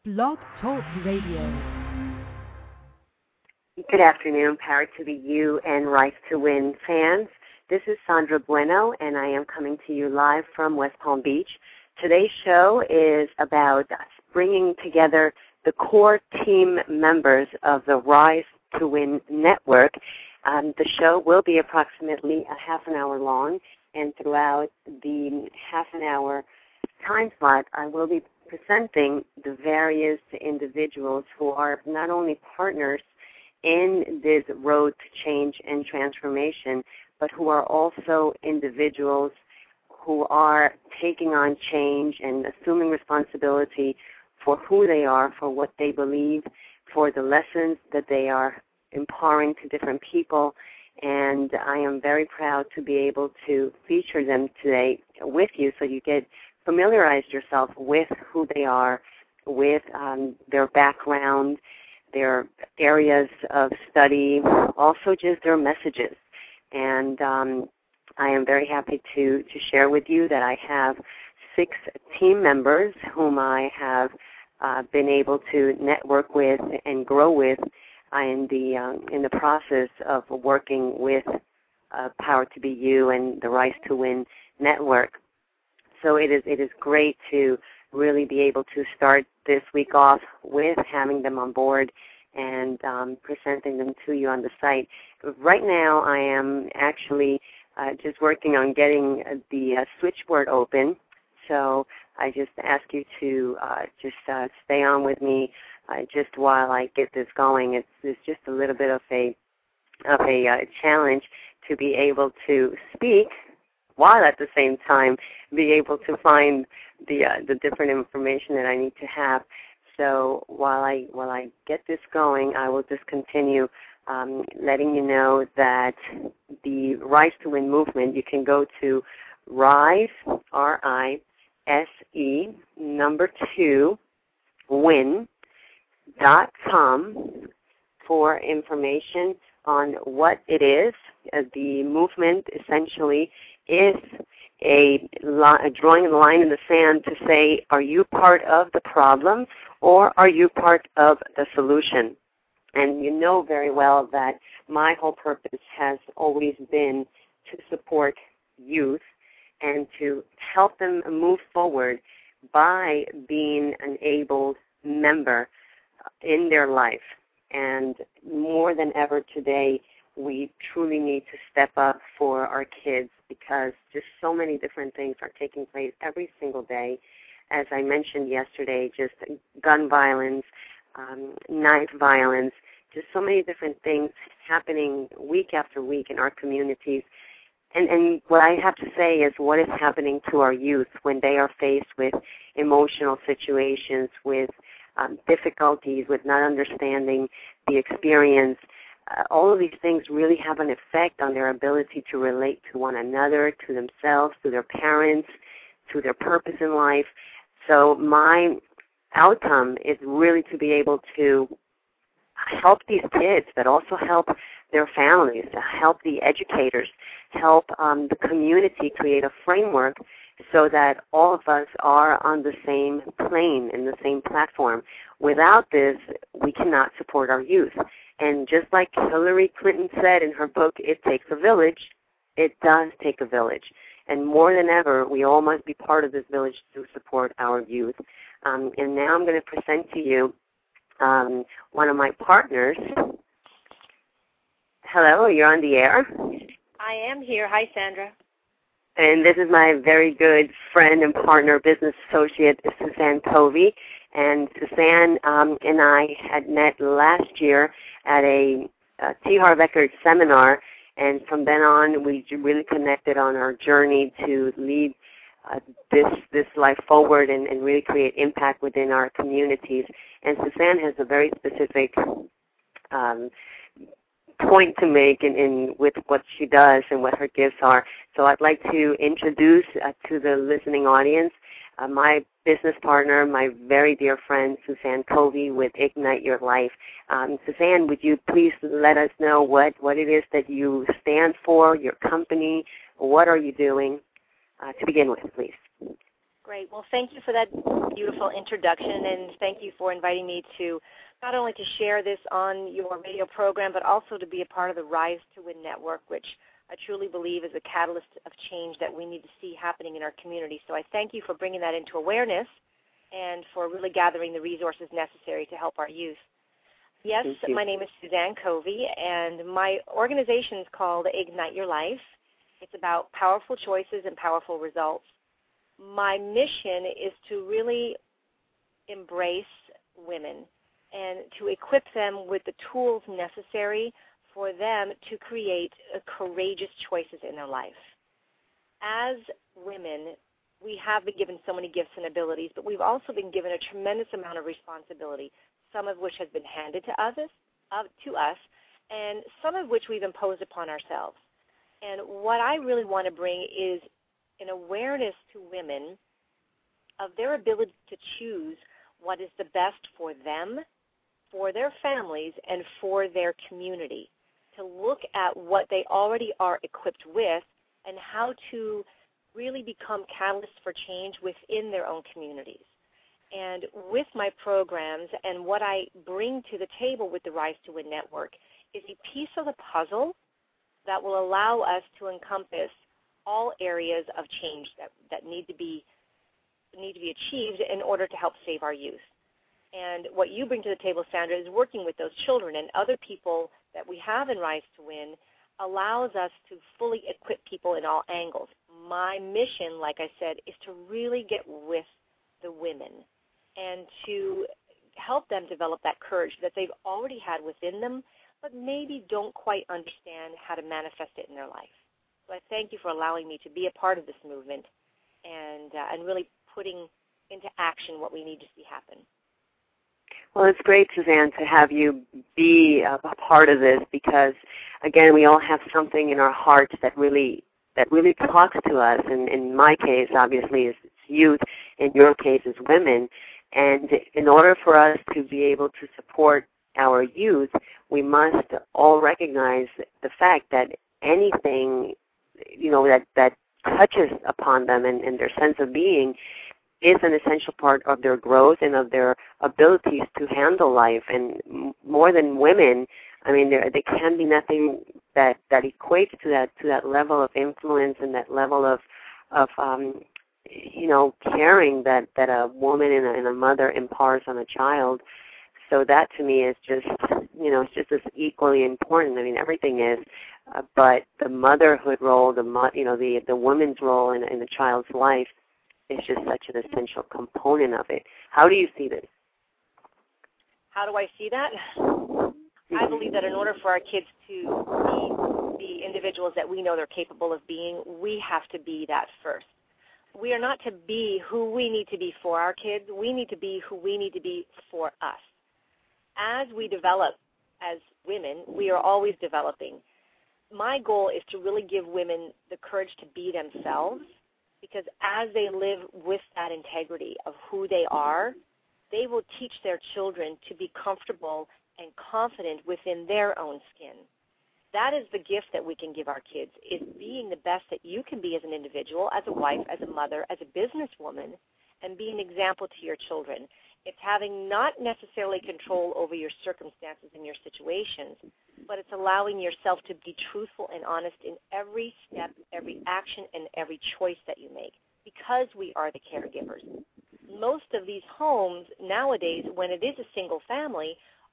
Blog Talk Radio. Good afternoon, Power to the U and Rise to Win fans. This is Sandra Bueno, and I am coming to you live from West Palm Beach. Today's show is about bringing together the core team members of the Rise to Win network. The show will be approximately a half an hour long, and throughout the half an hour time slot, I will be presenting the various individuals who are not only partners in this road to change and transformation, but who are also individuals who are taking on change and assuming responsibility for who they are, for what they believe, for the lessons that they are imparting to different people. And I am very proud to be able to feature them today with you so you get familiarized yourself with who they are, with their background, their areas of study, also just their messages. And I am very happy to share with you that I have 6 team members whom I have been able to network with and grow with in the process of working with Power to be You and the Rise to Win network. So it is great to really be able to start this week off with having them on board and presenting them to you on the site. Right now I am actually just working on getting the switchboard open, so I just ask you to stay on with me just while I get this going. It's just a little bit of a challenge to be able to speak while at the same time be able to find the different information that I need to have. So while I get this going, I will just continue letting you know that the Rise to Win movement, you can go to Rise, RISE, 2, win.com for information on what it is. The movement essentially is a drawing a line in the sand to say, are you part of the problem or are you part of the solution? And you know very well that my whole purpose has always been to support youth and to help them move forward by being an able member in their life. And more than ever today, we truly need to step up for our kids because just so many different things are taking place every single day. As I mentioned yesterday, just gun violence, knife violence, just so many different things happening week after week in our communities. And what I have to say is what is happening to our youth when they are faced with emotional situations, with difficulties, with not understanding the experience. All of these things really have an effect on their ability to relate to one another, to themselves, to their parents, to their purpose in life. So my outcome is really to be able to help these kids, but also help their families, help the educators, help the community create a framework so that all of us are on the same plane and the same platform. Without this, we cannot support our youth. And just like Hillary Clinton said in her book, It Takes a Village, it does take a village. And more than ever, we all must be part of this village to support our youth. And now I'm going to present to you one of my partners. Hello, you're on the air. I am here. Hi, Sandra. And this is my very good friend and partner, business associate, Suzanne Tovey. And Suzanne and I had met last year at a T. Harv Eker seminar, and from then on we really connected on our journey to lead this life forward and really create impact within our communities. And Suzanne has a very specific point to make in with what she does and what her gifts are. So I'd like to introduce to the listening audience my business partner, my very dear friend, Suzanne Tovey with Ignite Your Life. Suzanne, would you please let us know what it is that you stand for, your company, what are you doing, to begin with, please? Great. Well, thank you for that beautiful introduction, and thank you for inviting me to not only to share this on your radio program, but also to be a part of the Rise to Win Network, which I truly believe is a catalyst of change that we need to see happening in our community. So I thank you for bringing that into awareness and for really gathering the resources necessary to help our youth. Yes, my name is Suzanne Covey, and my organization is called Ignite Your Life. It's about powerful choices and powerful results. My mission is to really embrace women and to equip them with the tools necessary for them to create courageous choices in their life. As women, we have been given so many gifts and abilities, but we've also been given a tremendous amount of responsibility, some of which has been handed to us, and some of which we've imposed upon ourselves. And what I really want to bring is an awareness to women of their ability to choose what is the best for them, for their families, and for their community, to look at what they already are equipped with and how to really become catalysts for change within their own communities. And with my programs and what I bring to the table with the Rise to Win Network is a piece of the puzzle that will allow us to encompass all areas of change that need to be achieved in order to help save our youth. And what you bring to the table, Sandra, is working with those children and other people that we have in Rise to Win allows us to fully equip people in all angles. My mission, like I said, is to really get with the women and to help them develop that courage that they've already had within them, but maybe don't quite understand how to manifest it in their life. So I thank you for allowing me to be a part of this movement and really putting into action what we need to see happen. Well, it's great, Suzanne, to have you be a part of this because, again, we all have something in our hearts that really talks to us. And in my case, obviously, it's youth. In your case, it's women. And in order for us to be able to support our youth, we must all recognize the fact that anything that touches upon them and their sense of being is an essential part of their growth and of their abilities to handle life. And more than women, I mean, there can be nothing that equates to that level of influence and that level of caring that a woman and a mother imparts on a child. So that to me is just, it's just as equally important. I mean, everything is, but the motherhood role, the woman's role in the child's life is just such an essential component of it. How do you see this? How do I see that? I believe that in order for our kids to be the individuals that we know they're capable of being, we have to be that first. We are not to be who we need to be for our kids. We need to be who we need to be for us. As we develop as women, we are always developing. My goal is to really give women the courage to be themselves, because as they live with that integrity of who they are, they will teach their children to be comfortable and confident within their own skin. That is the gift that we can give our kids, is being the best that you can be as an individual, as a wife, as a mother, as a businesswoman, and be an example to your children. It's having not necessarily control over your circumstances and your situations, but it's allowing yourself to be truthful and honest in every step, every action, and every choice that you make, because we are the caregivers. Most of these homes nowadays, when it is a single family,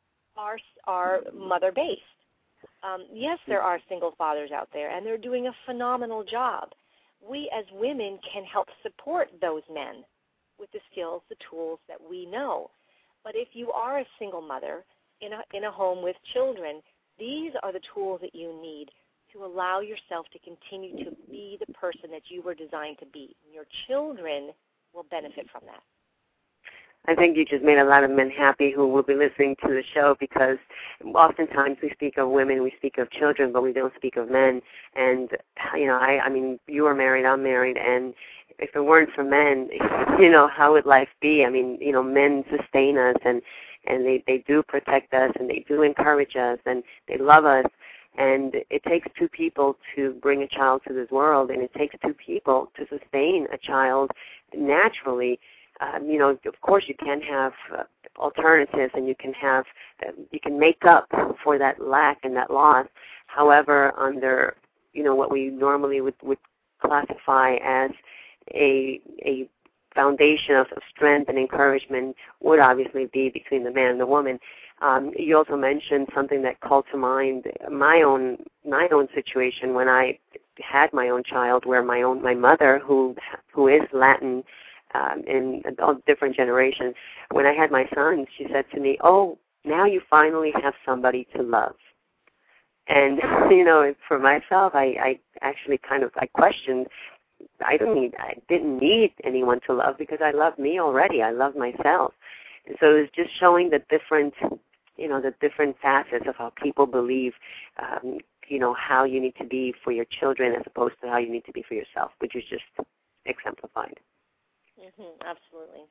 are mother-based. Yes, there are single fathers out there, and they're doing a phenomenal job. We as women can help support those men with the skills, the tools that we know. But if you are a single mother in a home with children, these are the tools that you need to allow yourself to continue to be the person that you were designed to be. And your children will benefit from that. I think you just made a lot of men happy who will be listening to the show, because oftentimes we speak of women, we speak of children, but we don't speak of men. And, I mean, you are married, I'm married, and if it weren't for men, how would life be? I mean, men sustain us, and they do protect us, and they do encourage us, and they love us. And it takes two people to bring a child to this world, and it takes two people to sustain a child naturally. Of course you can have alternatives, and you can make up for that lack and that loss. However, under what we normally would classify as a foundation of strength and encouragement would obviously be between the man and the woman. You also mentioned something that called to mind my own situation when I had my own child, where my mother, who is Latin in all different generations, when I had my son, she said to me, "Oh, now you finally have somebody to love." And for myself, I actually I questioned. I didn't need anyone to love, because I love me already. I love myself. And so it's just showing the different facets of how people believe, how you need to be for your children as opposed to how you need to be for yourself, which is just exemplified. Absolutely.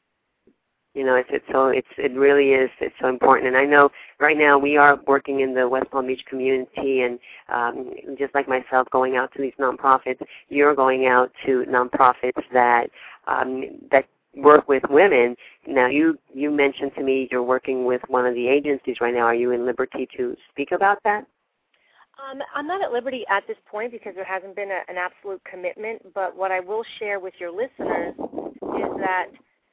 It really is. It's so important. And I know right now we are working in the West Palm Beach community, and just like myself, going out to these nonprofits. You're going out to nonprofits that work with women. Now, you mentioned to me you're working with one of the agencies right now. Are you in liberty to speak about that? I'm not at liberty at this point because there hasn't been an absolute commitment. But what I will share with your listeners is that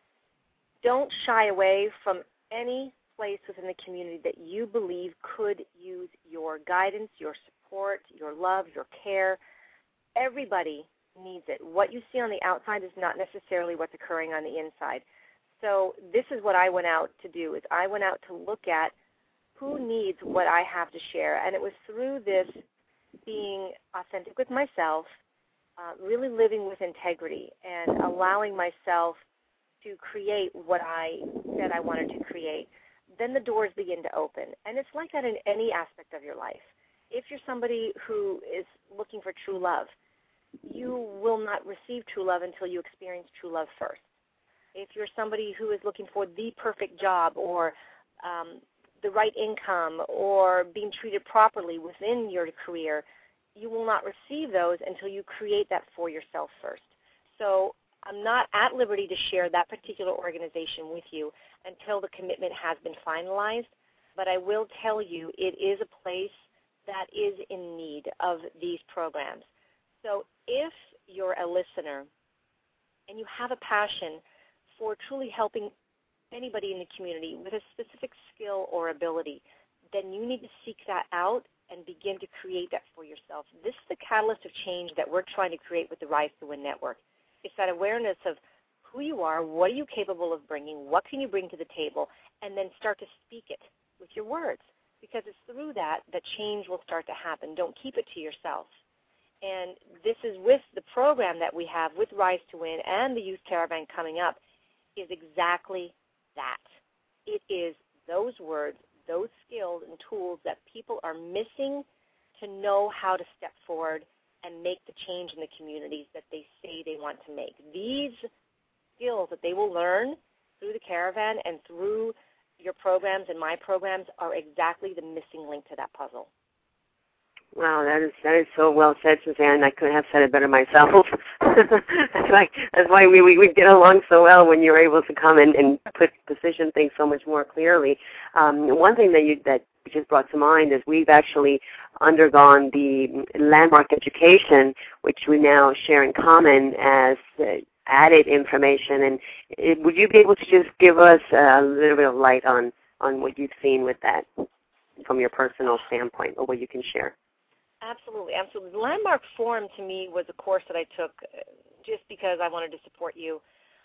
don't shy away from any place within the community that you believe could use your guidance, your support, your love, your care. Everybody needs it. What you see on the outside is not necessarily what's occurring on the inside. So this is what I went out to do, is I went out to look at who needs what I have to share. And it was through this being authentic with myself, really living with integrity, and allowing myself to create what I said I wanted to create. Then the doors begin to open. And it's like that in any aspect of your life. If you're somebody who is looking for true love, you will not receive true love until you experience true love first. If you're somebody who is looking for the perfect job, or the right income, or being treated properly within your career, you will not receive those until you create that for yourself first. So I'm not at liberty to share that particular organization with you until the commitment has been finalized, but I will tell you it is a place that is in need of these programs. So if you're a listener and you have a passion for truly helping anybody in the community with a specific skill or ability, then you need to seek that out and begin to create that for yourself. This is the catalyst of change that we're trying to create with the Rise to Win Network. It's that awareness of who you are, what are you capable of bringing, what can you bring to the table, and then start to speak it with your words, because it's through that change will start to happen. Don't keep it to yourself. And this is with the program that we have with Rise to Win and the Youth Caravan coming up, is exactly that. It is those words, those skills and tools that people are missing to know how to step forward and make the change in the communities that they say they want to make. These skills that they will learn through the Caravan and through your programs and my programs are exactly the missing link to that puzzle. Wow, that is so well said, Suzanne. I couldn't have said it better myself. That's why we get along so well when you're able to come and position things so much more clearly. One thing that just brought to mind is we've actually undergone the landmark education, which we now share in common as added information. And would you be able to just give us a little bit of light on what you've seen with that from your personal standpoint, or what you can share? Absolutely, absolutely. The Landmark Forum to me was a course that I took just because I wanted to support you.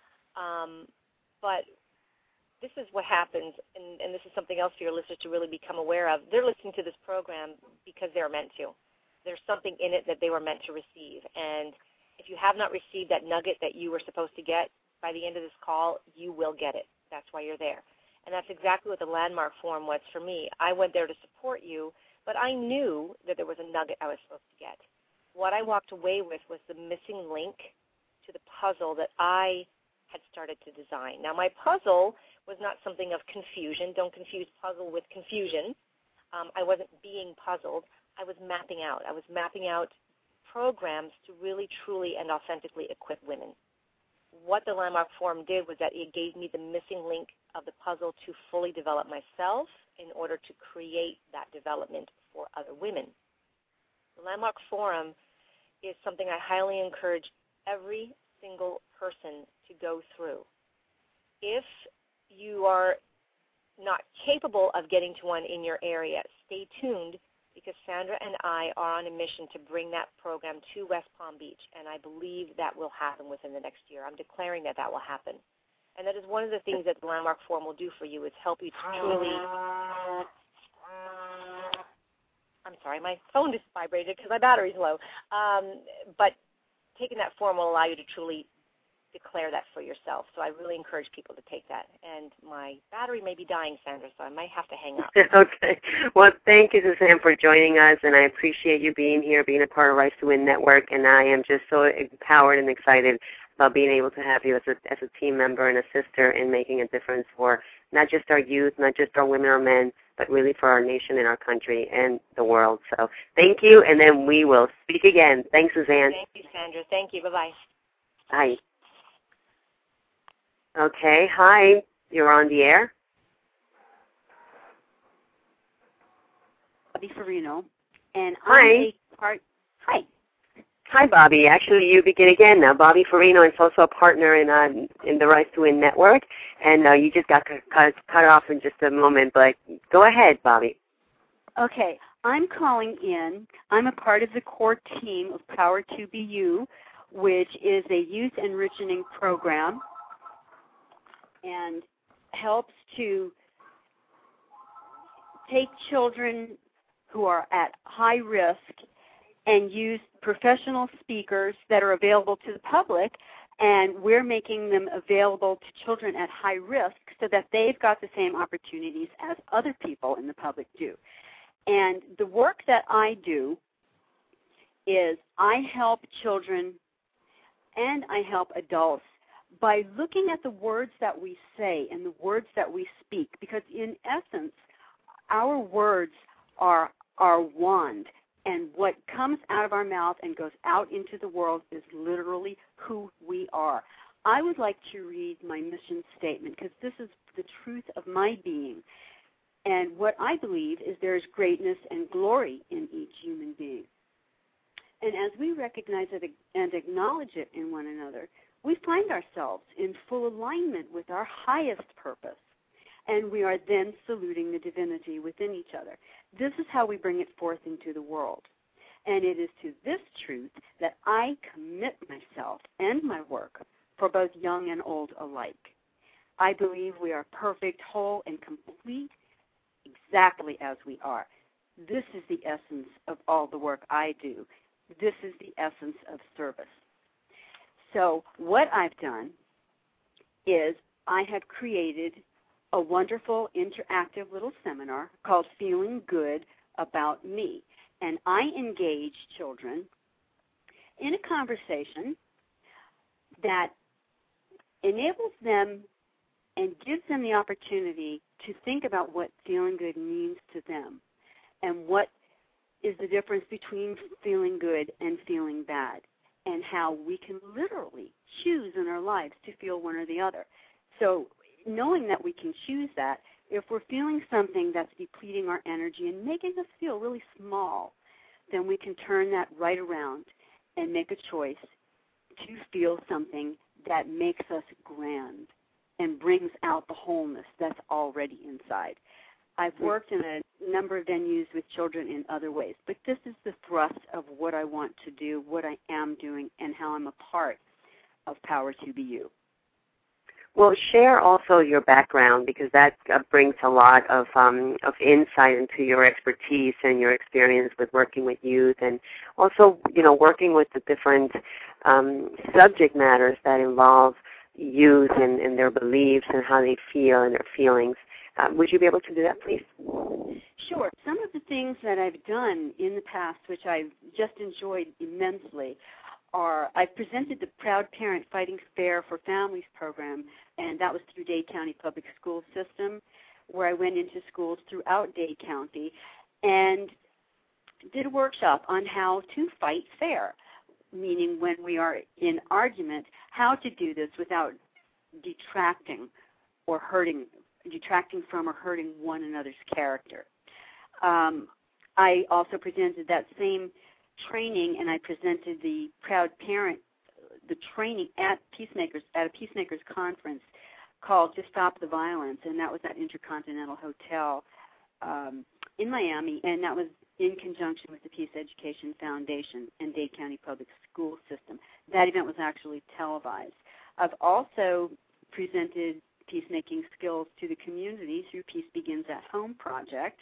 But this is what happens, and this is something else for your listeners to really become aware of. They're listening to this program because they're meant to. There's something in it that they were meant to receive. And if you have not received that nugget that you were supposed to get by the end of this call, you will get it. That's why you're there. And that's exactly what the Landmark Forum was for me. I went there to support you, but I knew that there was a nugget I was supposed to get. What I walked away with was the missing link to the puzzle that I had started to design. Now, my puzzle was not something of confusion. Don't confuse puzzle with confusion. I wasn't being puzzled. I was mapping out. I was mapping out programs to really, truly, and authentically equip women. What the Landmark Forum did was that it gave me the missing link of the puzzle to fully develop myself in order to create that development for other women. The Landmark Forum is something I highly encourage every single person to go through. If you are not capable of getting to one in your area, stay tuned, because Sandra and I are on a mission to bring that program to West Palm Beach, and I believe that will happen within the next year. I'm declaring that that will happen. And that is one of the things that the Landmark Forum will do for you, is help you to truly... I'm sorry, my phone just vibrated because my battery's low. But taking that form will allow you to truly declare that for yourself. So I really encourage people to take that. And my battery may be dying, Sandra, so I might have to hang up. Okay. Well, thank you, Suzanne, for joining us, and I appreciate you being here, being a part of Rise to Win Network, and I am just so empowered and excited about being able to have you as a team member and a sister in making a difference for not just our youth, not just our women or men, but really for our nation and our country and the world. So thank you, and then we will speak again. Thanks, Suzanne. Thank you, Sandra. Thank you. Bye-bye. Bye. Okay, hi. You're on the air. Bobby Farino, and hi. Hi. Hi, Bobby. Actually, you begin again now. Bobby Farino is also a partner in the Rise to Win Network, and you just got cut off in just a moment, but go ahead, Bobby. Okay, I'm calling in. I'm a part of the core team of Power to Be You, which is a youth enriching program and helps to take children who are at high risk and use professional speakers that are available to the public, and we're making them available to children at high risk so that they've got the same opportunities as other people in the public do. And the work that I do is I help children and I help adults by looking at the words that we say and the words that we speak, because in essence, our words are our wand, and what comes out of our mouth and goes out into the world is literally who we are. I would like to read my mission statement, because this is the truth of my being. And what I believe is there is greatness and glory in each human being. And as we recognize it and acknowledge it in one another, we find ourselves in full alignment with our highest purpose, and we are then saluting the divinity within each other. This is how we bring it forth into the world. And it is to this truth that I commit myself and my work for both young and old alike. I believe we are perfect, whole, and complete exactly as we are. This is the essence of all the work I do. This is the essence of service. So what I've done is I have created a wonderful interactive little seminar called Feeling Good About Me. And I engage children in a conversation that enables them and gives them the opportunity to think about what feeling good means to them and what is the difference between feeling good and feeling bad, and how we can literally choose in our lives to feel one or the other. So knowing that we can choose that, if we're feeling something that's depleting our energy and making us feel really small, then we can turn that right around and make a choice to feel something that makes us grand and brings out the wholeness that's already inside. I've worked in a number of venues with children in other ways, but this is the thrust of what I want to do, what I am doing, and how I'm a part of Power to Be You. Well, share also your background, because that brings a lot of insight into your expertise and your experience with working with youth, and also, working with the different subject matters that involve youth and their beliefs and how they feel and their feelings. Would you be able to do that, please? Sure. Some of the things that I've done in the past, which I've just enjoyed immensely, are I've presented the Proud Parent Fighting Fair for Families program, and that was through Dade County Public School System, where I went into schools throughout Dade County and did a workshop on how to fight fair, meaning when we are in argument, how to do this without detracting from or hurting one another's character. I also presented that same training, and I presented the Proud Parent, the training at a Peacemakers conference called To Stop the Violence, and that was at Intercontinental Hotel in Miami, and that was in conjunction with the Peace Education Foundation and Dade County Public School System. That event was actually televised. I've also presented peacemaking skills to the community through Peace Begins at Home project,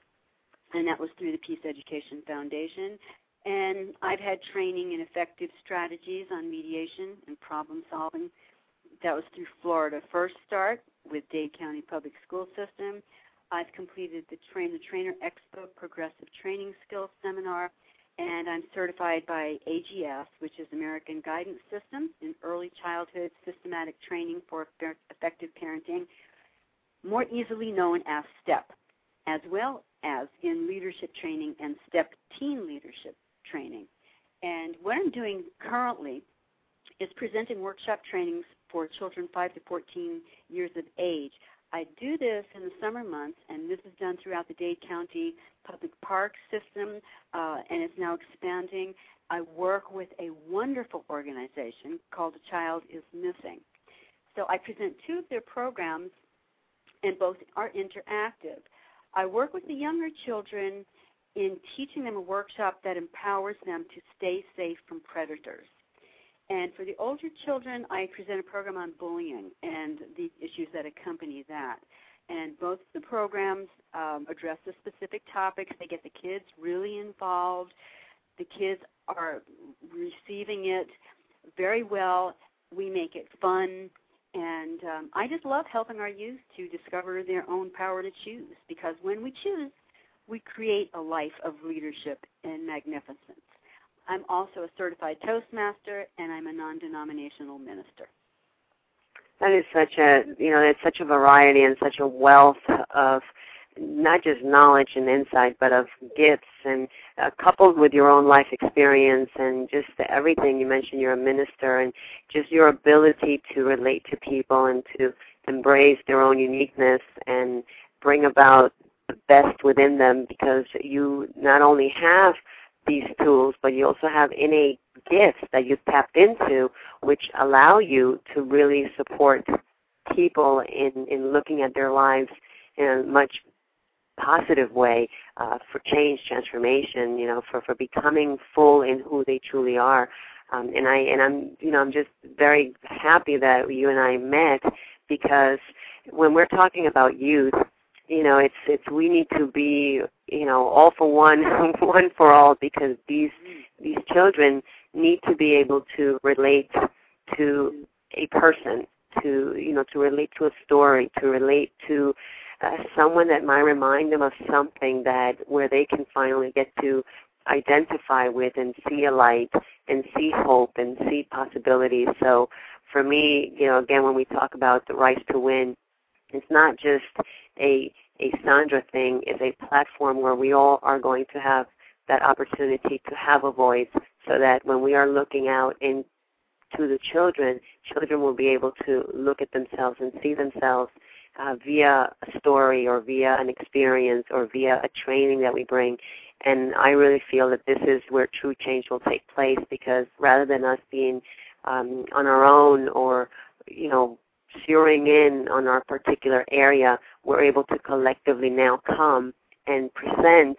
and that was through the Peace Education Foundation. And I've had training in effective strategies on mediation and problem solving. That was through Florida First Start with Dade County Public School System. I've completed the Trainer Expo Progressive Training Skills Seminar, and I'm certified by AGS, which is American Guidance System, in Early Childhood Systematic Training for Effective Parenting, more easily known as STEP, as well as in Leadership Training and STEP Teen Leadership Training. And what I'm doing currently is presenting workshop trainings for children 5 to 14 years of age. I do this in the summer months, and this is done throughout the Dade County Public Park System, and it's now expanding. I work with a wonderful organization called A Child is Missing. So I present two of their programs, and both are interactive. I work with the younger children in teaching them a workshop that empowers them to stay safe from predators. And for the older children, I present a program on bullying and the issues that accompany that. And both the programs address the specific topics. They get the kids really involved. The kids are receiving it very well. We make it fun. And I just love helping our youth to discover their own power to choose, because when we choose, we create a life of leadership and magnificence. I'm also a certified Toastmaster, and I'm a non-denominational minister. That is it's such a variety and such a wealth of not just knowledge and insight, but of gifts, and coupled with your own life experience and just everything. You mentioned you're a minister, and just your ability to relate to people and to embrace their own uniqueness and bring about the best within them, because you not only have these tools, but you also have innate gifts that you've tapped into, which allow you to really support people in looking at their lives in a much positive way, for change, transformation, for becoming full in who they truly are. I'm just very happy that you and I met, because when we're talking about youth, we need to be, all for one, one for all, because these children need to be able to relate to a person, to relate to a story, to relate to someone that might remind them of something where they can finally get to identify with and see a light and see hope and see possibilities. So for me, again, when we talk about the Rise to Win, it's not just a Sandra thing. It's a platform where we all are going to have that opportunity to have a voice, so that when we are looking out into the children will be able to look at themselves and see themselves via a story or via an experience or via a training that we bring. And I really feel that this is where true change will take place, because rather than us being on our own or, zeroing in on our particular area, we're able to collectively now come and present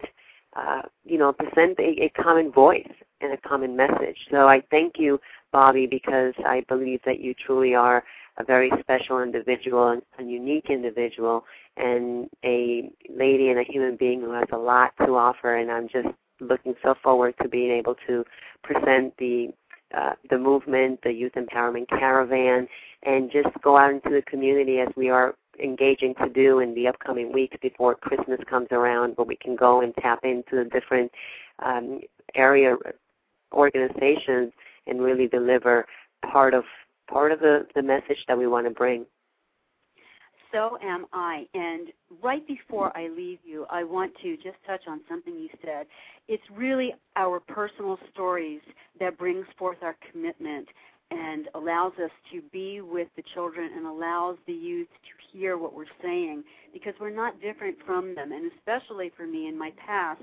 a common voice and a common message. So I thank you, Bobby, because I believe that you truly are a very special individual and a unique individual, and a lady and a human being who has a lot to offer. And I'm just looking so forward to being able to present the movement, the Youth Empowerment Caravan, and just go out into the community as we are engaging to do in the upcoming weeks before Christmas comes around, where we can go and tap into the different area organizations and really deliver part of the message that we want to bring. So am I. And right before I leave you, I want to just touch on something you said. It's really our personal stories that brings forth our commitment and allows us to be with the children and allows the youth to hear what we're saying, because we're not different from them. And especially for me in my past,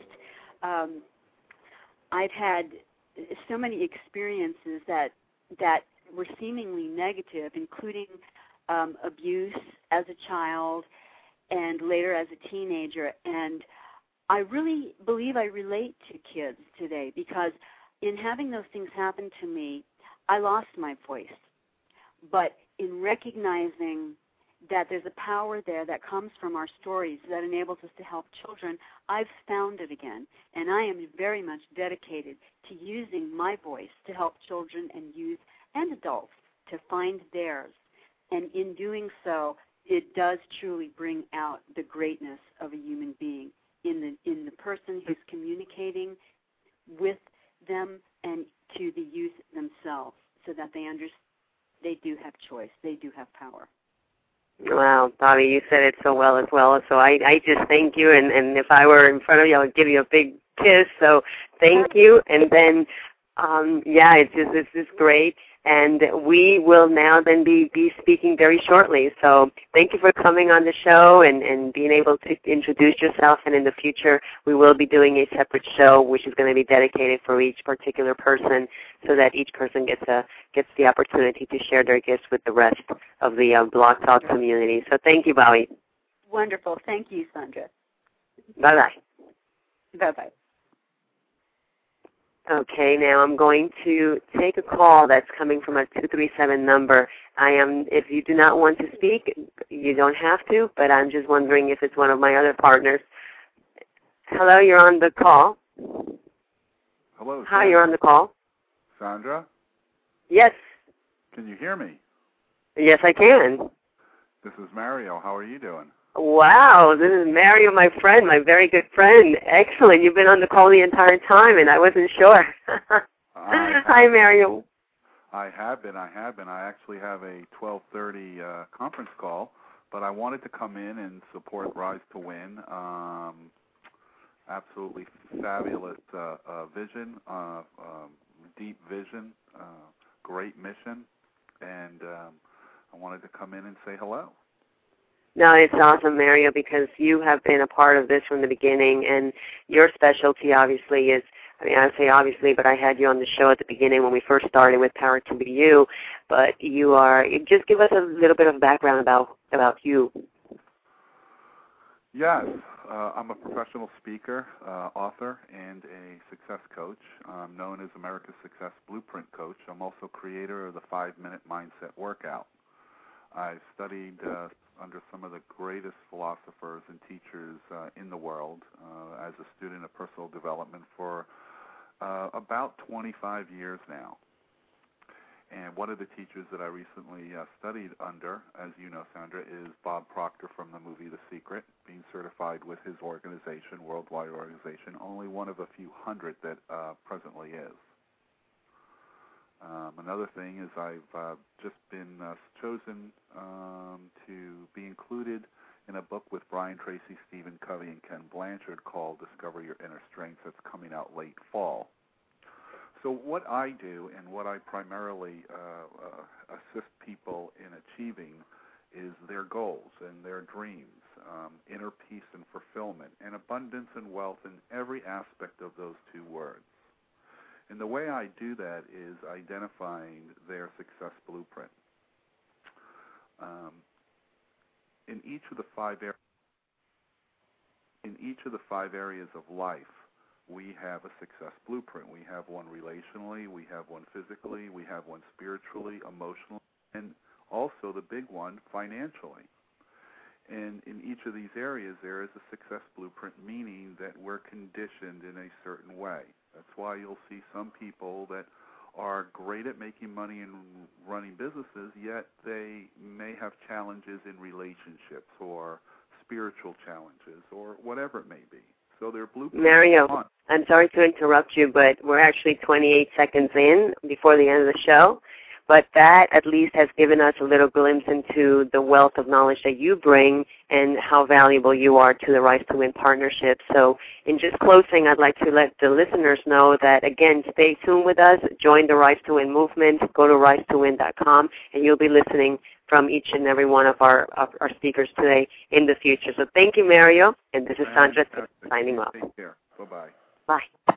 I've had so many experiences that were seemingly negative, including abuse as a child and later as a teenager. And I really believe I relate to kids today, because in having those things happen to me, I lost my voice. But in recognizing that there's a power there that comes from our stories that enables us to help children, I've found it again. And I am very much dedicated to using my voice to help children and youth and adults to find theirs. And in doing so, it does truly bring out the greatness of a human being in the person who's communicating with them and to the youth themselves, so that they do have choice, they do have power. Wow, Bobby, you said it so well as well. So I just thank you, and if I were in front of you, I would give you a big kiss. So thank you, and then it's just great. And we will now then be speaking very shortly. So thank you for coming on the show and being able to introduce yourself. And in the future, we will be doing a separate show, which is going to be dedicated for each particular person, so that each person gets the opportunity to share their gifts with the rest of the Blog Talk community. So thank you, Bobby. Wonderful. Thank you, Sandra. Bye-bye. Bye-bye. Okay, now I'm going to take a call that's coming from a 237 number. If you do not want to speak, you don't have to, but I'm just wondering if it's one of my other partners. Hello, you're on the call. Hello. Hi, you're on the call. Sandra? Yes. Can you hear me? Yes, I can. This is Mario. How are you doing? Wow, this is Mario, my friend, my very good friend. Excellent. You've been on the call the entire time, and I wasn't sure. Hi, Mario. I have been. I actually have a 12:30 conference call, but I wanted to come in and support Rise to Win. Absolutely fabulous vision, deep vision, great mission, and I wanted to come in and say hello. No, it's awesome, Mario, because you have been a part of this from the beginning, and your specialty obviously is, I say obviously, but I had you on the show at the beginning when we first started with Power to Be You, but just give us a little bit of background about you. Yes, I'm a professional speaker, author, and a success coach. I'm known as America's Success Blueprint Coach. I'm also creator of the 5-Minute Mindset Workout. I studied under some of the greatest philosophers and teachers in the world as a student of personal development for about 25 years now. And one of the teachers that I recently studied under, as you know, Sandra, is Bob Proctor from the movie The Secret, being certified with his organization, worldwide organization, only one of a few hundred that presently is. Another thing is I've just been chosen to be included in a book with Brian Tracy, Stephen Covey, and Ken Blanchard called Discover Your Inner Strength, that's coming out late fall. So what I do and what I primarily assist people in achieving is their goals and their dreams, inner peace and fulfillment, and abundance and wealth in every aspect of those two words. And the way I do that is identifying their success blueprint. In each of the five areas of life, we have a success blueprint. We have one relationally, we have one physically, we have one spiritually, emotionally, and also the big one, financially. And in each of these areas, there is a success blueprint, meaning that we're conditioned in a certain way. That's why you'll see some people that are great at making money and running businesses, yet they may have challenges in relationships or spiritual challenges or whatever it may be. So their blueprint. Mario, I'm sorry to interrupt you, but we're actually 28 seconds in before the end of the show. but that at least has given us a little glimpse into the wealth of knowledge that you bring and how valuable you are to the Rise to Win partnership. So in just closing, I'd like to let the listeners know that, again, stay tuned with us, join the Rise to Win movement, go to risetowin.com, and you'll be listening from each and every one of our speakers today in the future. So thank you, Mario, and this is Sandra signing off. Take care. Bye-bye. Bye.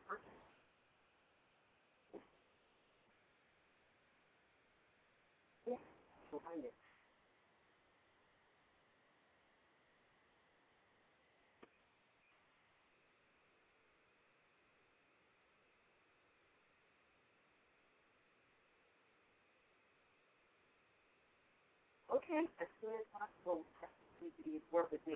Yeah, we'll find it. Okay, as soon as possible, please work with me.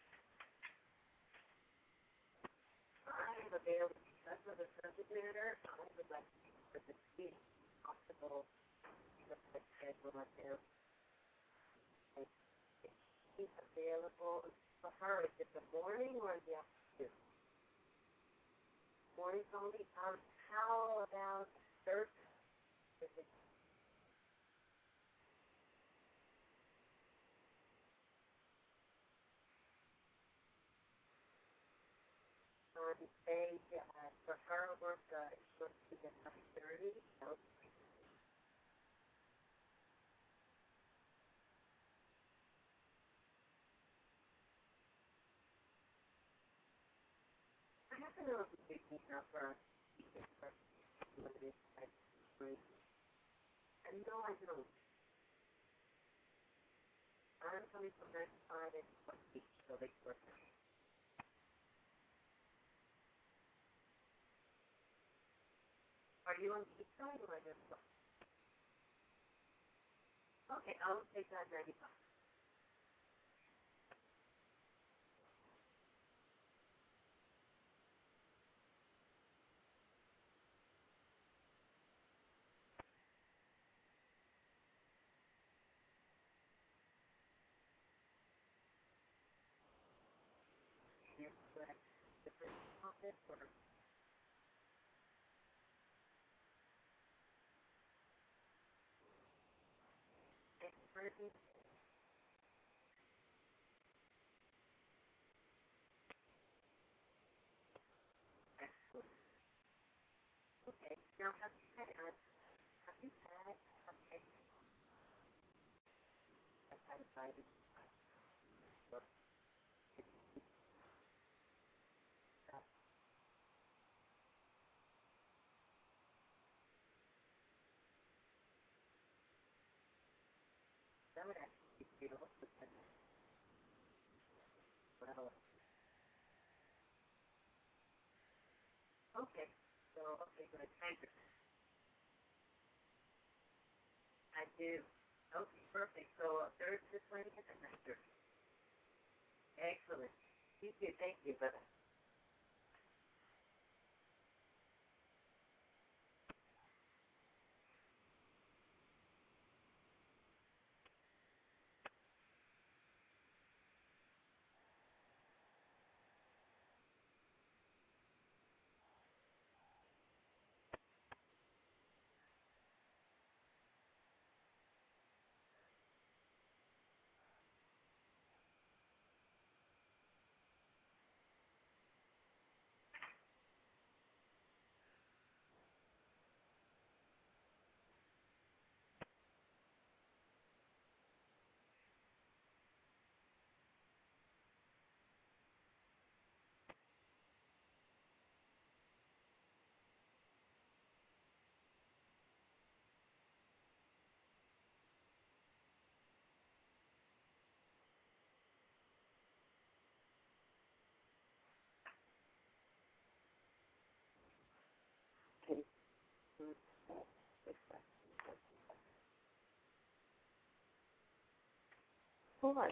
I am available because of the subject matter. I would like to for the speed possible schedule right now. She's available for her. Is it the morning or the afternoon? Morning's only. How about Thursday? Is it on stage for her work? It's supposed to be at 9:30. No. I have to know if we can help her. And no, I don't. I'm coming from 9 to 5 at West Beach, so they work. Are you on the east side or on the west? Okay, I'll take that 95. Here's the different office or expert. Excellent. Okay, now have you had, okay, I've had a private book. That would actually be beautiful. Well, okay, so, okay, good. Thank you. I do. Okay, perfect. So, Thursday, 20th at 9:30. Excellent. You too. Thank you, brother. Okay. Hold on.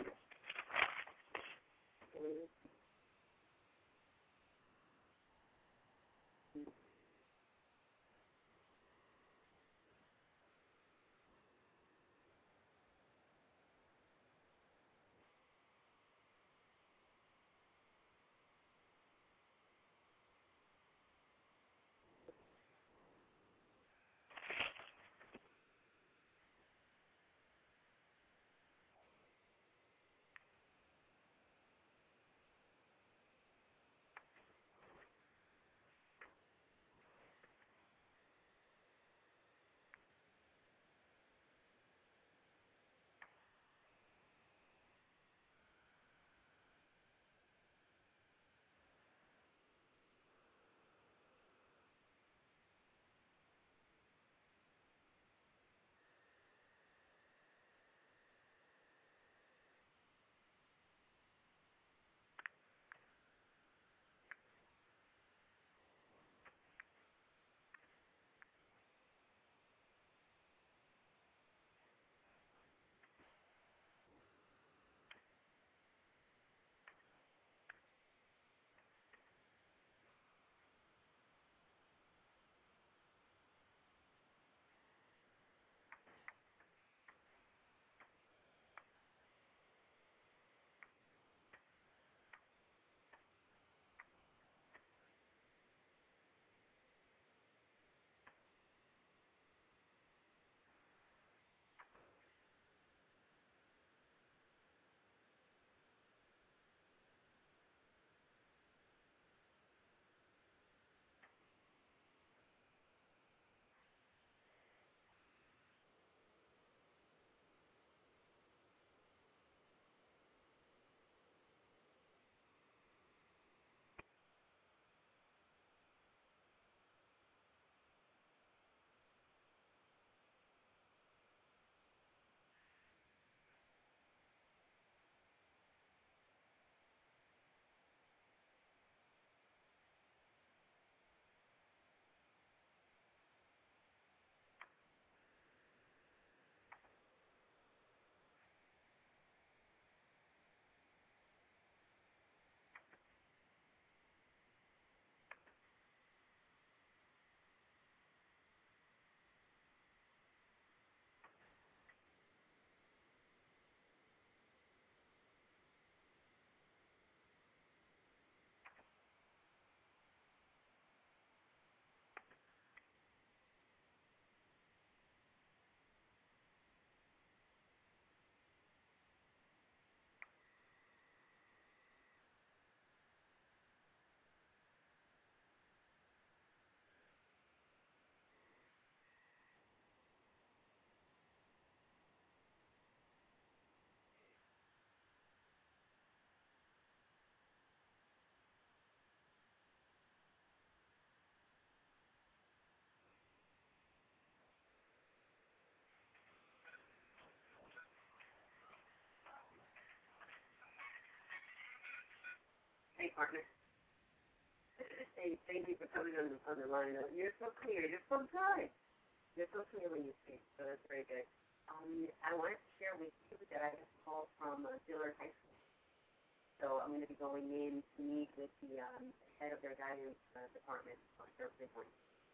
partner. Hey, thank you for coming on the line. You're so clear. You're so good. You're so clear when you speak, so that's very good. I wanted to share with you that I just called from Dillard High School. So I'm going to be going in to meet with the head of their guidance department on Thursday morning.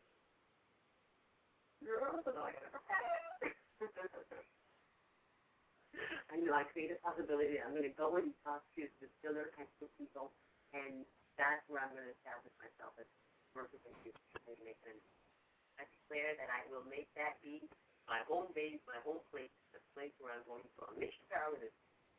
I know I created a possibility. I'm going to go and talk to the Dillard High School people, and that's where I'm going to establish myself as working with you. I declare that I will make that be my home base, my home place, the place where I'm going to unleash the power within.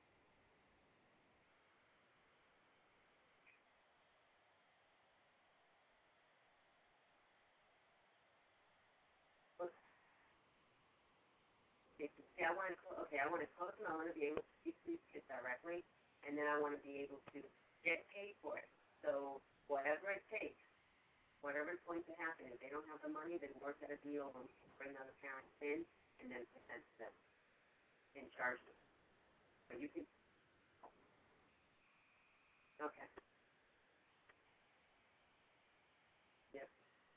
I want to close and I want to be able to speak to these kids directly, and then I want to be able to get paid for it. So whatever it takes, whatever is going to happen, if they don't have the money, then work out a deal where we can bring other parents in and then present them and charge them. But you can, okay. Yep.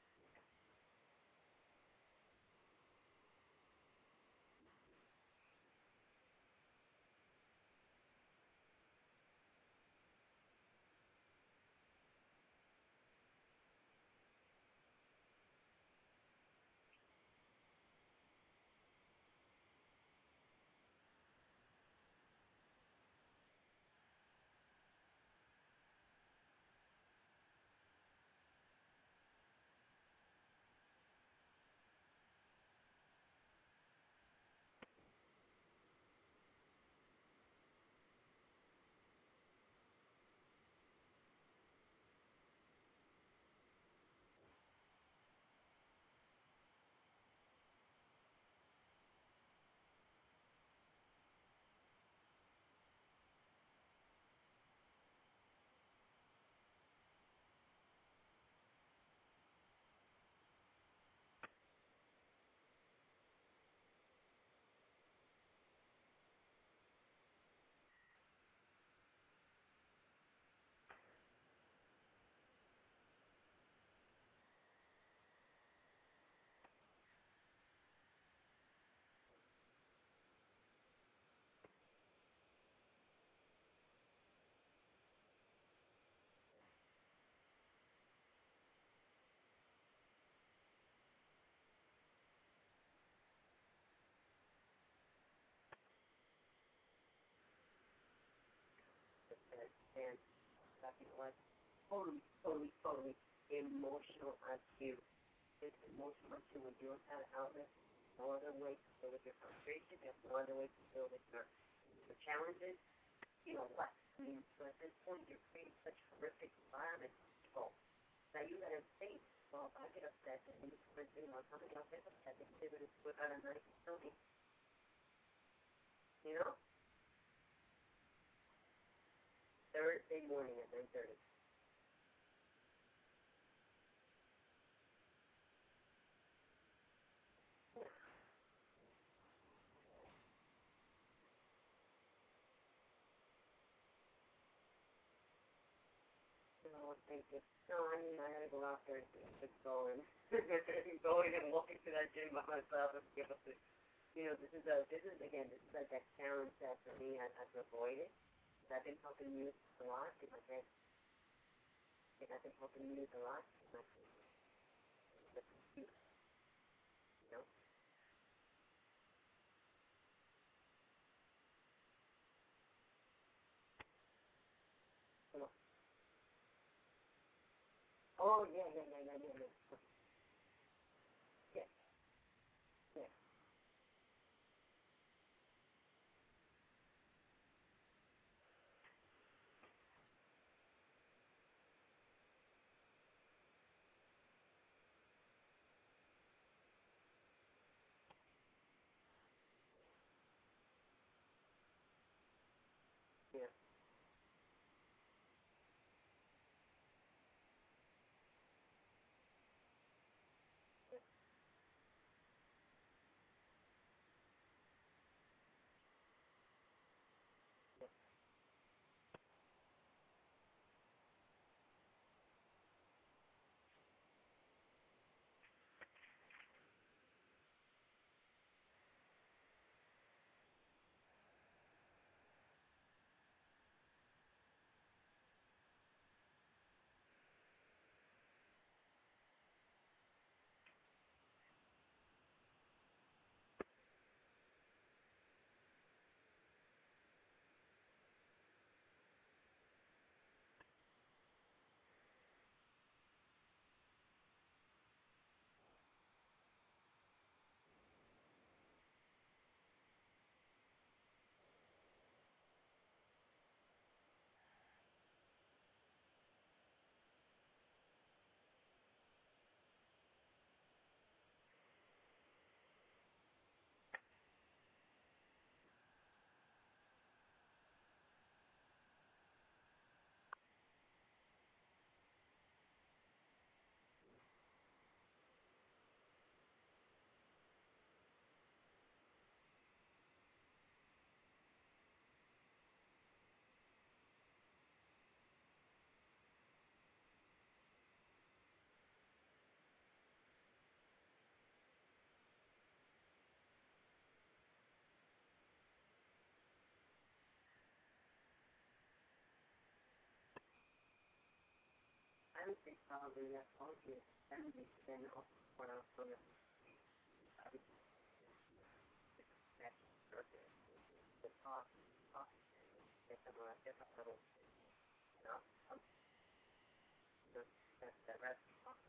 And that was totally emotional on you. It's emotional on you when you don't have an outlet. No other way to deal with your frustration. There's no other way to deal with your challenges. You know what? I mean, so at this point, you're creating such horrific environment for people that you got to think, well, if I get upset, then somebody else gets upset. They're going to put out a nice facility. You know? Thursday morning at 9:30. No, thank you. No, I mean, I gotta go out there and get going. Going and walking to that gym by myself and be able to, this is like that challenge that for me I've avoided. I've been helping youth a lot in my head. I've been helping youth a lot in my youth, you know. Come on. Oh, yeah. Yeah. Yeah. probably that's all you send me then what else on the next circuit. The talk, get them a little, that's the rest.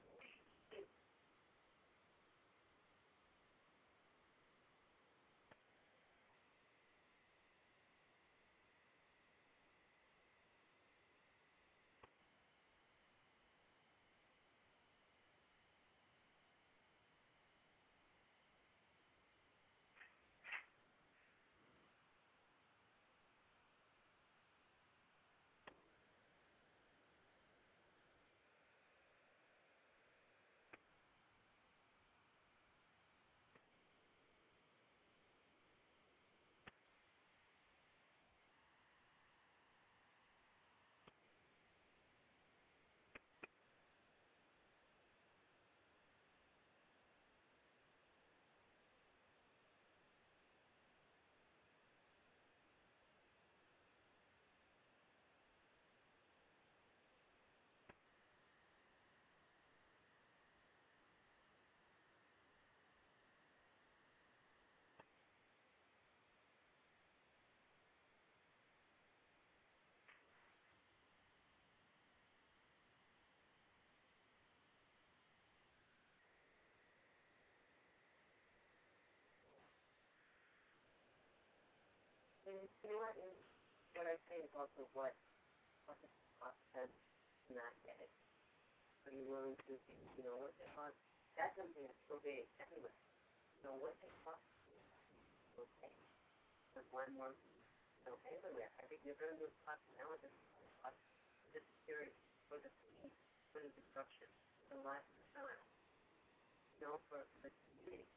And you know what I say is also what the cost says to not get it. Are you willing to, what the cost? That's something that's so big anyway. What the cost? Okay. There's one more, everywhere. I think you're going to do cost analysis. Cost for the security, for the peace, for the destruction, for the life of the child. For the community.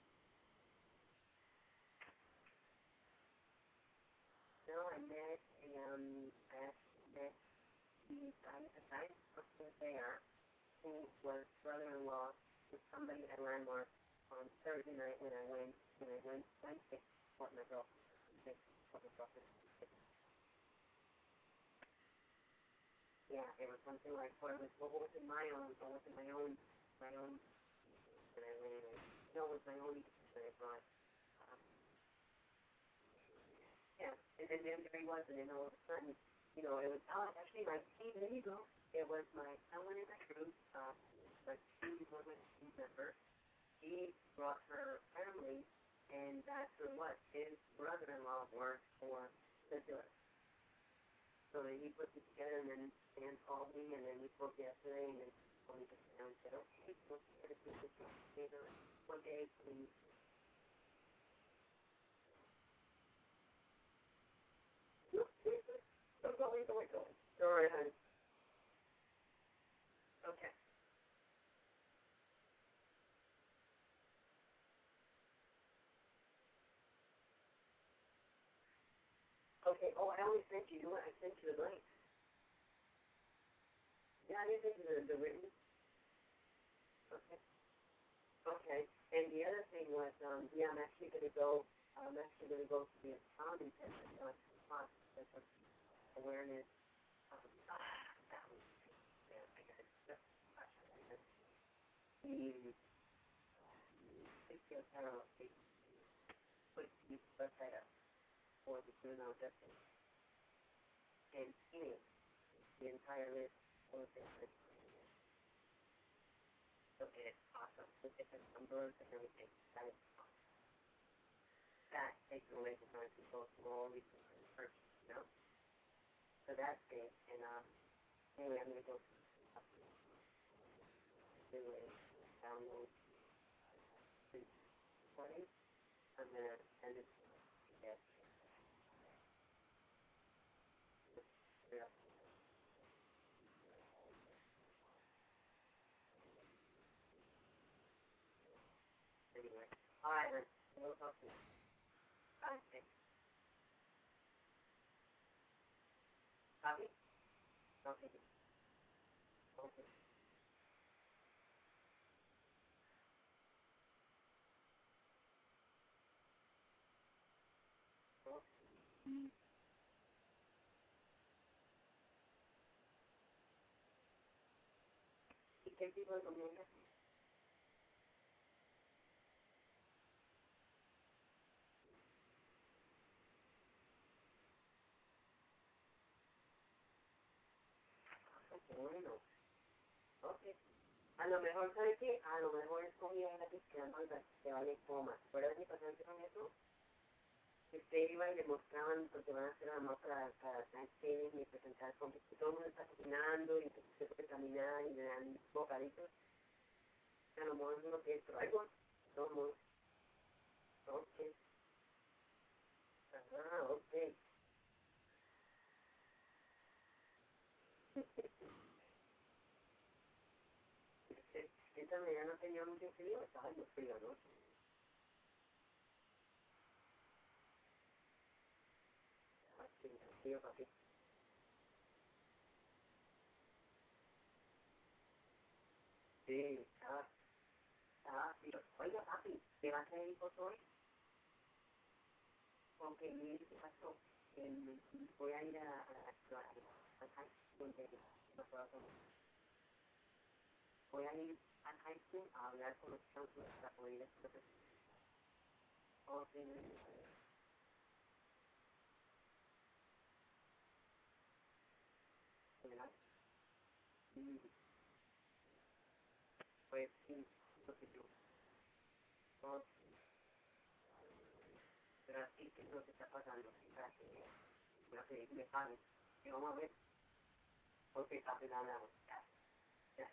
I met a science person there who was brother-in-law with somebody at Landmark on Thursday night when I went Wednesday, what my girlfriend. Yeah, it was something like what was in my own, and I went, it was my own that I brought. Yeah, and then there he was, and then all of a sudden, it was, actually my team, there you go. It was someone in my group, but she was a team member. She brought her family, and that's what his brother-in-law worked for the dealer. So then he put it together, and then Stan called me, and then we spoke yesterday, and then we just down and said, okay, we'll get it together one day, please. Go. All right, honey. Okay. Okay. Oh, I only sent you. I sent you the link. Yeah, I didn't send you the written. Okay. Okay. And the other thing was, I'm actually going to go. To the accounting test. That's awareness. That was. Yeah, I got it. The parallel state. Put the website up for the criminal justice. And seeing the entire list of different. So it's awesome. The different numbers and everything. That is awesome. That takes away the time to go through all these different searches, So that's it. And anyway, I'm going to go do a download recording. I'm going to send it to you. Yeah. Anyway. All right, then. We'll talk to you. Okay. Copy? Okay. Okay. ¿Qué tipo de comunicación? Bueno, ok. A lo mejor, ¿sabes qué? A lo mejor es comida gratis que dan para que se vaya y coma. ¿Pero es mi paciente con eso? Usted iba y le mostraban, porque van a hacer la mostra cada Thanksgiving y presentar con que todo el mundo está cocinando y entonces se puede caminar y le dan bocaditos. A lo mejor no tiene traigo. Todo el mundo. Ok. Ah, ok. Esta mañana no tenía mucho frío, estaba muy frío, ¿no? Así, frío, papi. Sí, estaba frío. Oiga, papi, ¿te vas a ir por hoy? Porque mire qué pasó. Voy a ir a voy a ir a high school a hablar con los counselors para poder hacer. Ok, ¿verdad? Pues sí, lo que yo. No, pero así que es lo que está pasando. Para que me paguen. Y vamos a ver. Ok, papi, nada. Ya.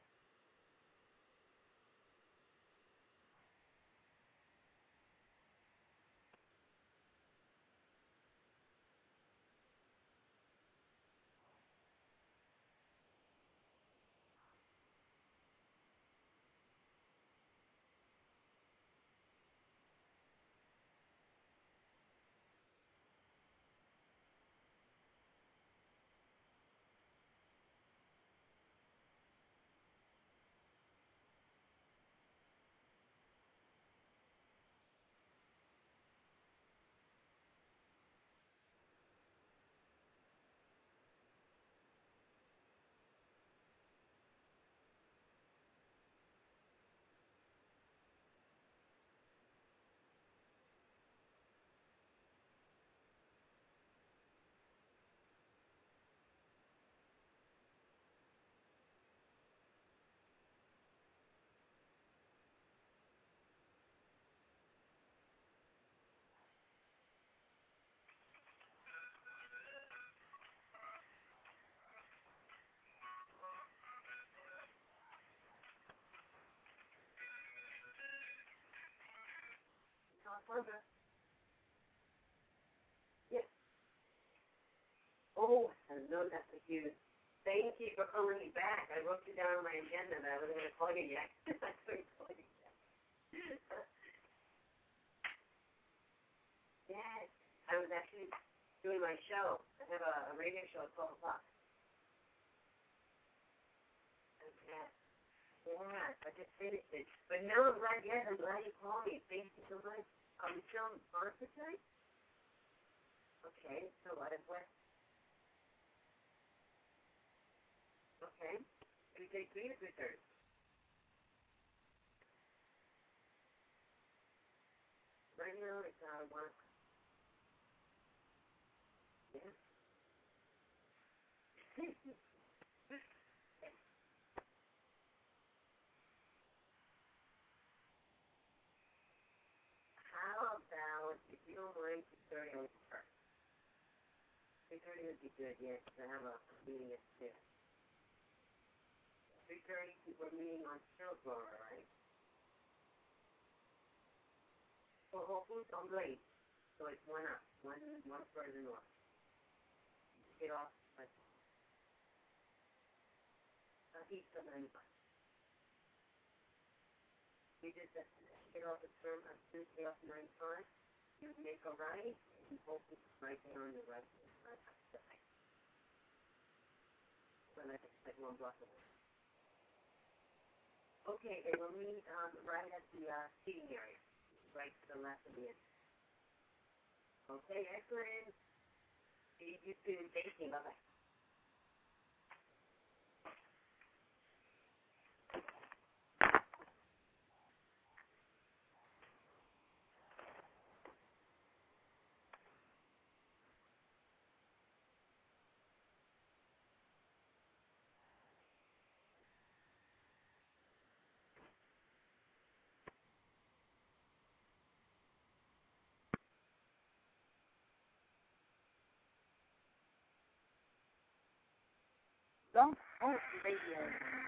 Sandra. Yes. Oh, hello, Dr. Hughes. Thank you for calling me back. I wrote you down on my agenda that I wasn't going to call you yet. I couldn't call you yet. Yes. I was actually doing my show. I have a radio show at 12 o'clock. Okay. Yeah, I just finished it. But no, I'm glad, yes, I'm glad you called me. Thank you so much. Are we still on for tonight? Okay, so what? Okay. We take 3 to 3:30. Right now it's 1. Yeah. How about, if you don't mind, 2:30 on the first? 3:30 would be good, yes, because I have a meeting at 6. 3:30, we're meeting on Hillsborough, right? For Whole Foods on Blade. So it's 1 up, one further north. Get off, like, east of 95. You just get off the turn, get off 95, you make a right, and Whole Foods is right there on the right. So that's like 1 block away. Okay, and we'll meet right at the seating area, right to the left of the end. Okay, excellent. See you soon. Thank you. Bye-bye. Blog Talk Radio.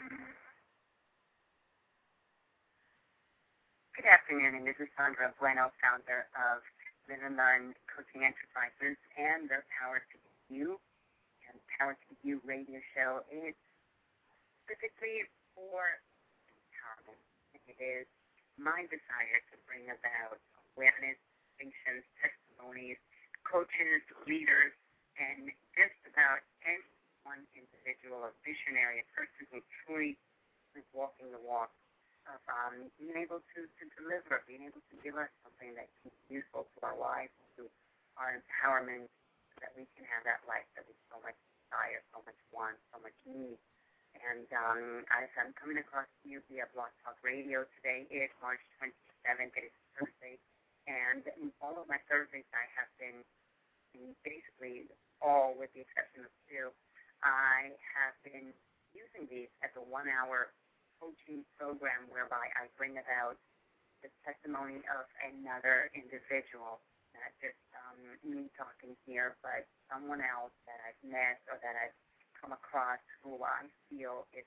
Good afternoon, and this is Sandra Bueno, founder of Live and Learn Coaching Enterprises, and the Power to You and Power to You radio show is specifically for empowerment. It is my desire to bring about awareness, distinctions, testimonies, coaches, leaders, and just about any one individual, a visionary, a person who truly is walking the walk of being able to deliver, being able to give us something that is useful to our lives, to our empowerment, so that we can have that life that we so much desire, so much want, so much need. And as I'm coming across to you via Blog Talk Radio today, it is March 27th, it is Thursday, and in all of my Thursdays I have been, basically all with the exception of two, I have been using these as a 1-hour coaching program whereby I bring about the testimony of another individual, not just me talking here, but someone else that I've met or that I've come across who I feel is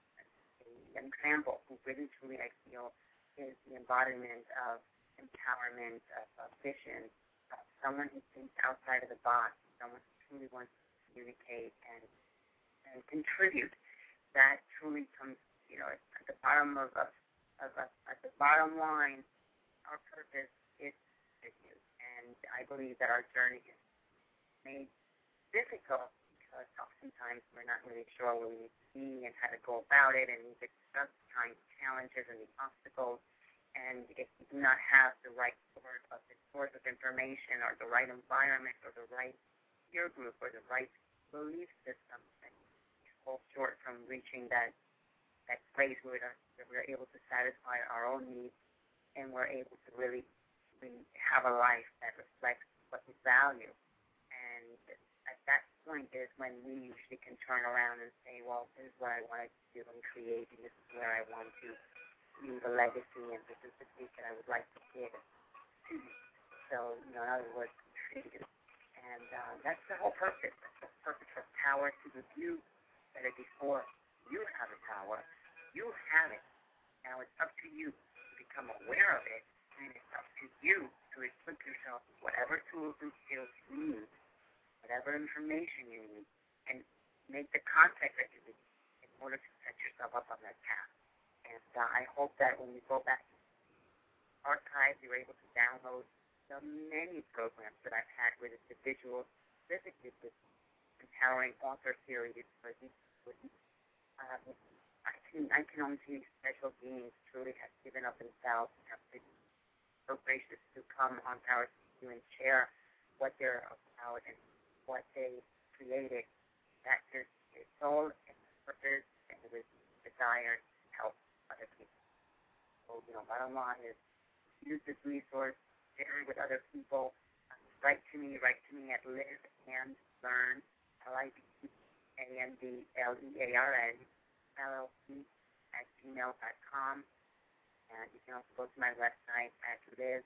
an example, who really truly I feel is the embodiment of empowerment, of vision, of someone who thinks outside of the box, someone who truly wants to communicate and contribute. That truly comes, at the bottom of at the bottom line, our purpose is you. And I believe that our journey is made difficult because oftentimes we're not really sure where we need to be and how to go about it, and we get stuck behind the challenges and the obstacles. And if we do not have the right source of information or the right environment or the right peer group or the right belief system, then we fall short from reaching that place where we're able to satisfy our own needs and we're able to really have a life that reflects what we value. And at that point is when we usually can turn around and say, well, this is what I want to do and create, and this is where I want to leave a legacy, and this is the piece that I would like to give. So, in other words, contribute. And that's the whole purpose. That's the purpose of power to the view that is before you have the power. You have it. Now it's up to you to become aware of it, and it's up to you to equip yourself with whatever tools and skills you need, whatever information you need, and make the contact that you need in order to set yourself up on that path. And I hope that when you go back to the archives, you're able to download the many programs that I've had with individuals, specifically with empowering author series. I can only see special beings truly have given up themselves and have been so gracious to come on Power to You and share what they're about and what they created. That is their soul and purpose and the desire to help other people. So, bottom line is use this resource, share it with other people. Write to me at Live and Learn, LIVEANDLEARN, LLC@gmail.com. And you can also go to my website at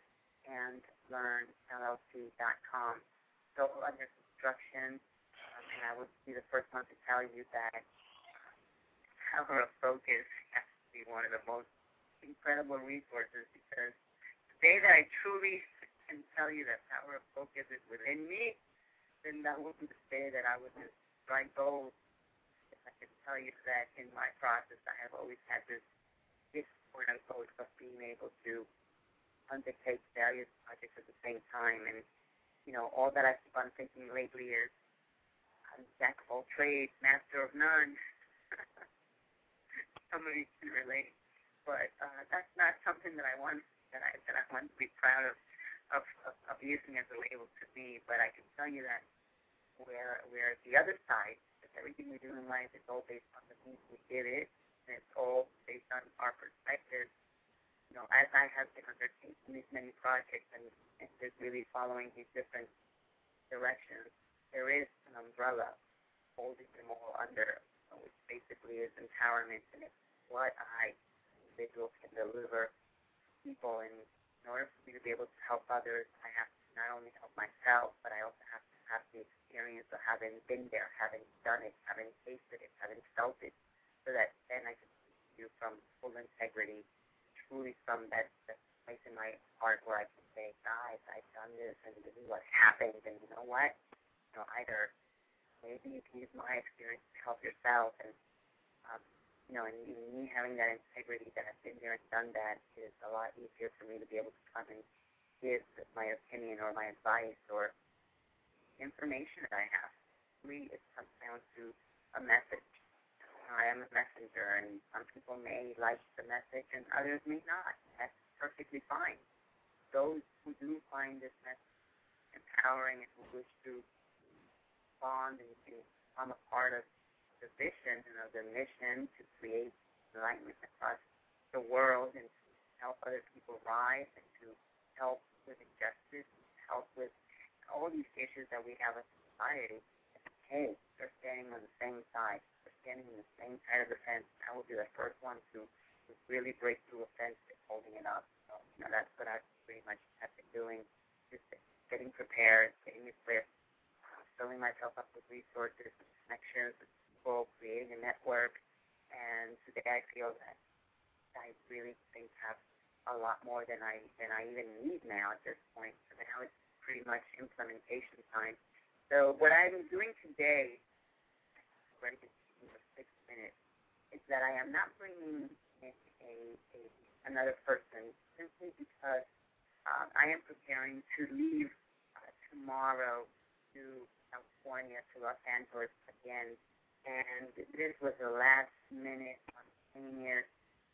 liveandlearnllc.com. So under construction, and I would be the first one to tell you that Power of Focus has to be one of the most incredible resources, because the day that I truly can tell you that Power of Focus is within me, then that would be the day that I would just strike gold. I can tell you that in my process, I have always had this quote-unquote of being able to undertake various projects at the same time. And, all that I've been thinking lately is I'm jack of all trades, master of none. Somebody can relate. But that's not something that I want to be proud of using as a label to me. But I can tell you that where the other side, everything we do in life is all based on the things we give it, and it's all based on our perspective. As I have been undertaking these many projects and just really following these different directions, there is an umbrella holding them all under, which basically is empowerment, and it's what individuals can deliver to people. And in order for me to be able to help others, I have to not only help myself, but I also have to have the experience of having been there, having done it, having tasted it, having felt it, so that then I can do from full integrity, truly from that place in my heart where I can say, guys, I've done this, and this is what happened, and you know what? Either maybe you can use my experience to help yourself, and and me having that integrity that I've been there and done that is a lot easier for me to be able to come and give my opinion or my advice or information that I have. Really, it comes down to a message. I am a messenger, and some people may like the message and others may not. That's perfectly fine. Those who do find this message empowering and who wish to bond and become a part of the vision and of the mission to create enlightenment across the world and to help other people rise and to help with injustice, help with all these issues that we have in society. Hey, they're standing on the same side. They're standing on the same side of the fence. I will be the first one to really break through a fence and holding it up. So, that's what I pretty much have been doing, just getting prepared, getting equipped, filling myself up with resources, with connections, with people, creating a network. And today I feel that I really think have a lot more than I even need now at this point. So now it's pretty much implementation time. So what I'm doing today, ready to speak for 6 minutes, is that I am not bringing in another person simply because I am preparing to leave tomorrow to California, to Los Angeles again. And this was a last-minute, spontaneous,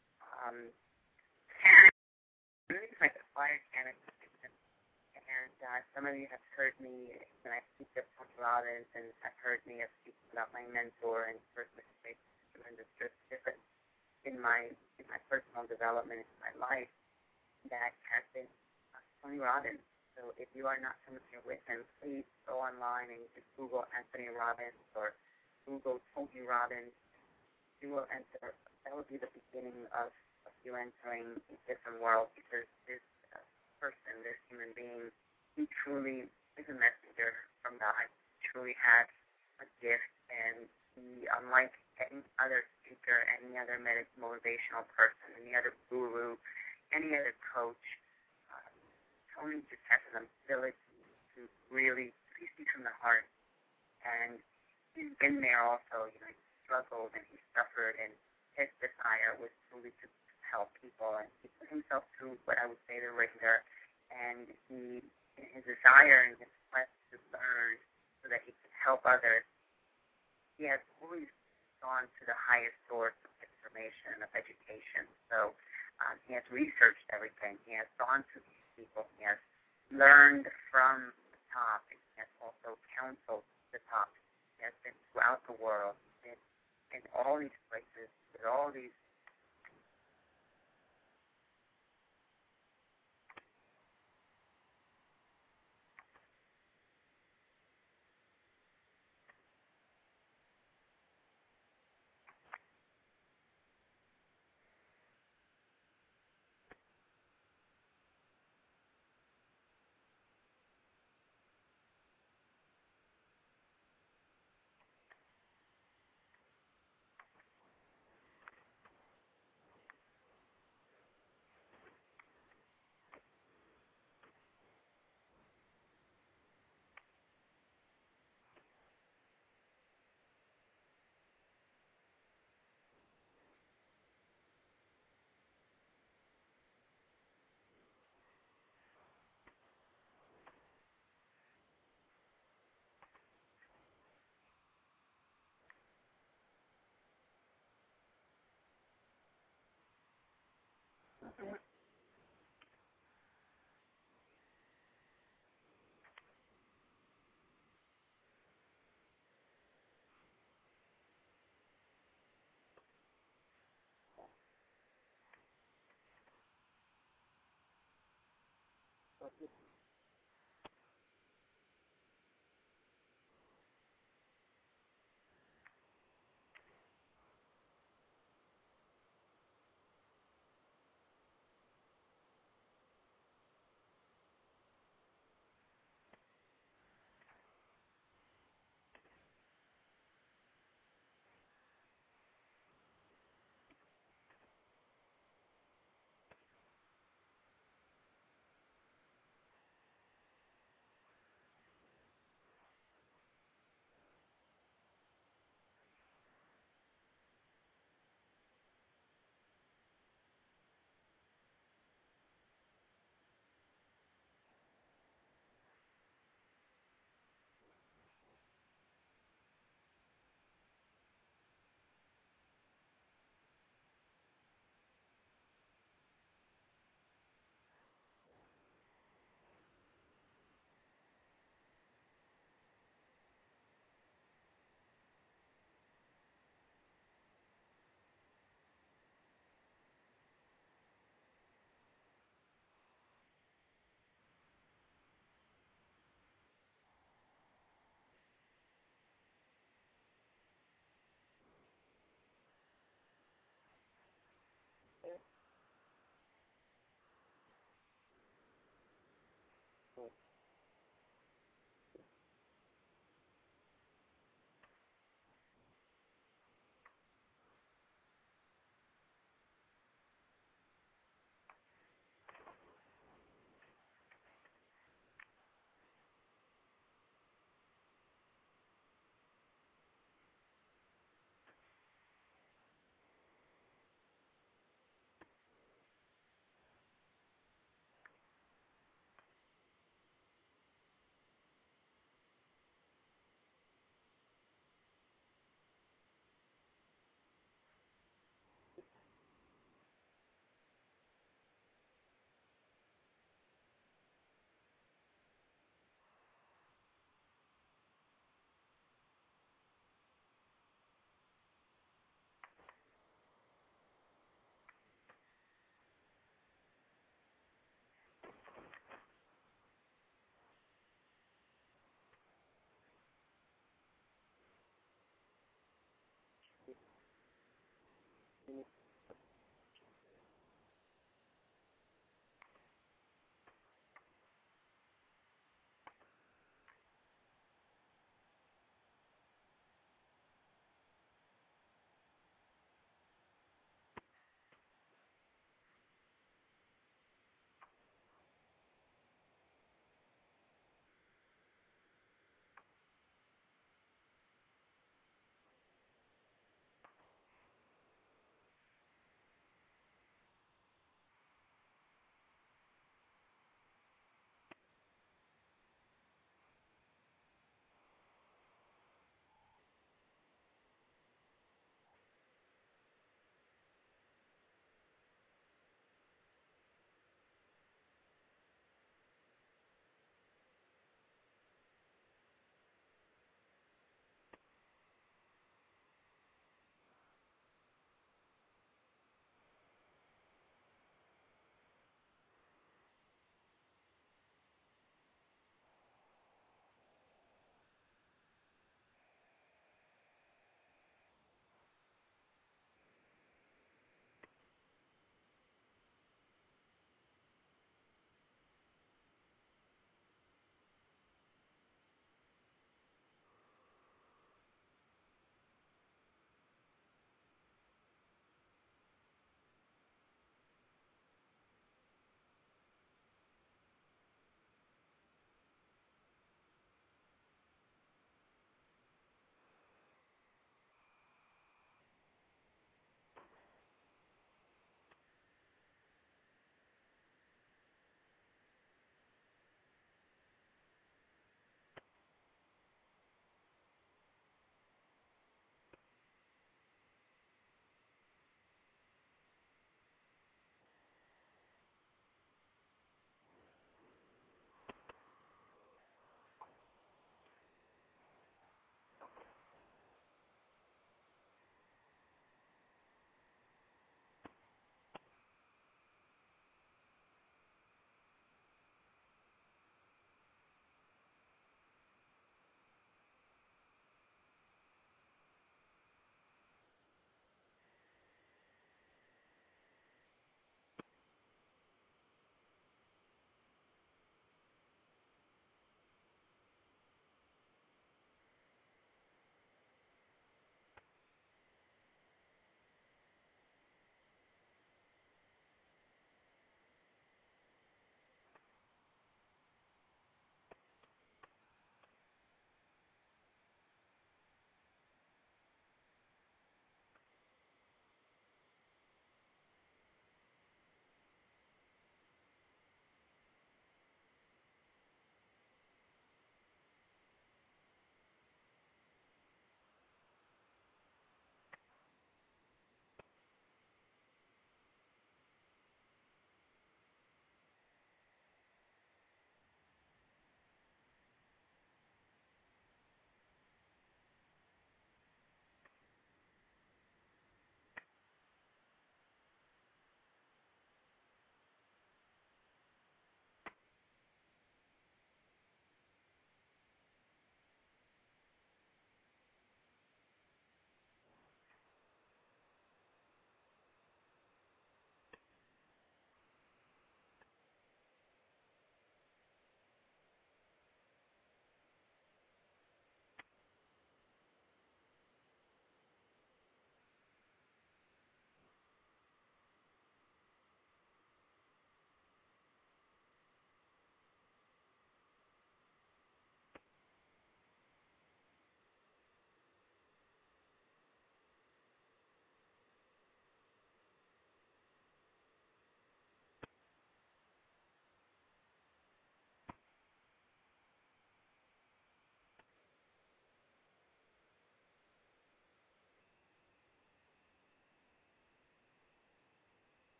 really like a fire cannon. And some of you have heard me when I speak of Tony Robbins, and have heard me speak about my mentor, and certainly makes a tremendous difference in my personal development in my life. That has been Tony Robbins. So if you are not familiar with him, please go online and just Google Anthony Robbins or Google Tony Robbins. You will enter. That will be the beginning of you entering a different world, because this person, this human being, he truly is a messenger from God. He truly has a gift, and he, unlike any other speaker, any other motivational person, any other guru, any other coach, Tony just has an ability to really speak from the heart. And he's been there also. He struggled and he suffered, and his desire was truly to help people, and he put himself through what I would say the ringer, and he, in his desire and his quest to learn so that he could help others, he has always gone to the highest source of information, of education. So he has researched everything. He has gone to these people. He has learned from the top, and he has also counseled the top. He has been throughout the world, in all these places, with all these